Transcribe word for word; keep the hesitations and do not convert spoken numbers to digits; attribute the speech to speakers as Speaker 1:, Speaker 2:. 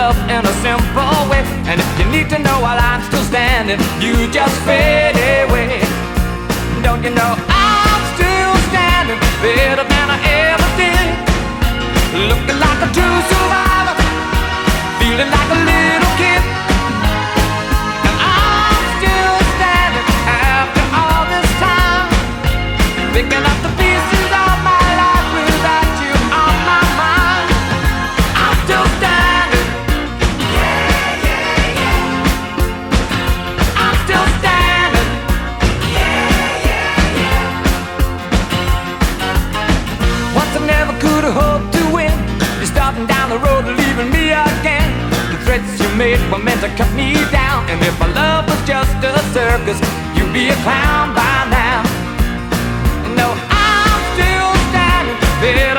Speaker 1: love in a simple way. And if you need to know while I'm still standing, you just fade away. Don't you know I'm still standing, better than I ever did, looking like a true survivor, feeling like a little kid. And I'm still standing after all this time, picking up the pieces of my life without you on my mind. I'm still standing. Yeah, yeah, yeah. I'm still standing. Yeah, yeah, yeah. Once I never could have hoped to win. You're starting down the road and leaving me again. The threats you made were meant to cut me down. And if my love was just a circus, you'd be a clown by now. No, I'm still standing there.